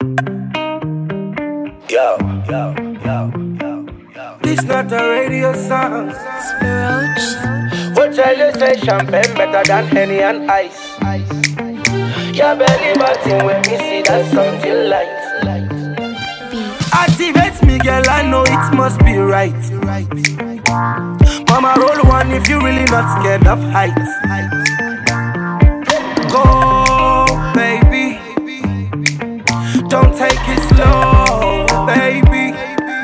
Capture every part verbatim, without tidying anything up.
Yo, yo, yo, yo, yo. This not a radio song. Roach. What child you say champagne better than Henny and ice? Your belly button when me see that something light. Activates me, girl, I know it must be right. Mama, roll one if you really not scared of heights. Go, baby. Don't take it slow, baby.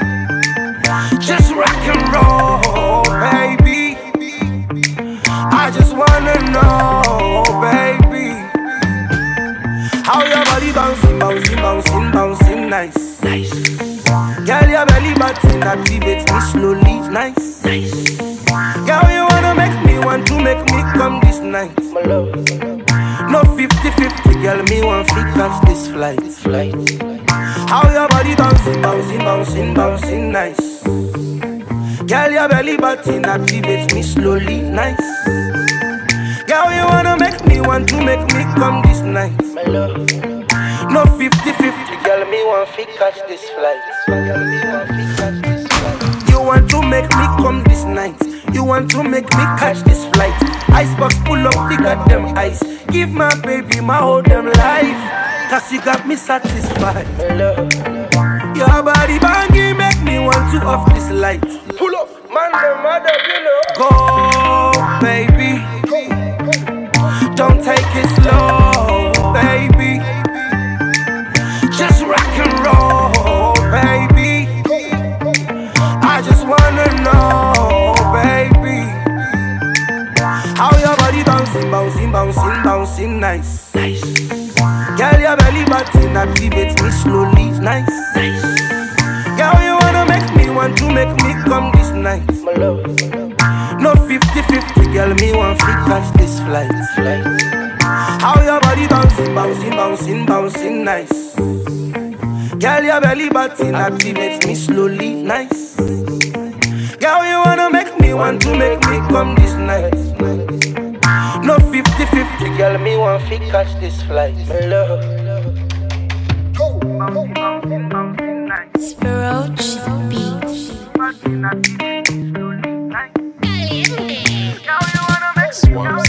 Just rock and roll, baby. I just wanna know, baby, how your body bouncing, bouncing, bouncing, bouncing, nice. Nice. Girl, your belly button activates me slowly, nice. Nice. Girl, you wanna make me want to make me come this night, my love. No fifty fifty, girl, me want to catch this flight. Flight. How your body bouncing, bouncing, bouncing, bouncing, nice. Girl, your belly button activates me slowly, nice. Girl, you wanna make me want to make me come this night, my love. No fifty fifty, girl, me want to catch this flight. Girl, me want to catch this flight. You want to make me come this night. You want to make me catch this flight. Icebox pull up the goddamn ice. Give my baby my whole damn life, cause you got me satisfied. Your body banging make me want to off this light. Pull up, man, the mother, you know. Go, baby. Don't take it slow, baby. Just rock and roll, baby. I just wanna know, baby, how your body bouncing, bouncing, bouncing, bouncing, nice. Nice. Girl, your belly button activates me slowly, nice. Nice. Girl, you wanna make me want to make me come this night, my love. No fifty fifty, girl, me want to catch this flight. Flight. How your body bouncing, bouncing, bouncing, bouncing, nice. Girl, your belly button activates me slowly, nice. Girl, you wanna make me want to make me come this night. No fifty fifty, girl, me want to catch this flight, my love. Roach Beats. Swamps.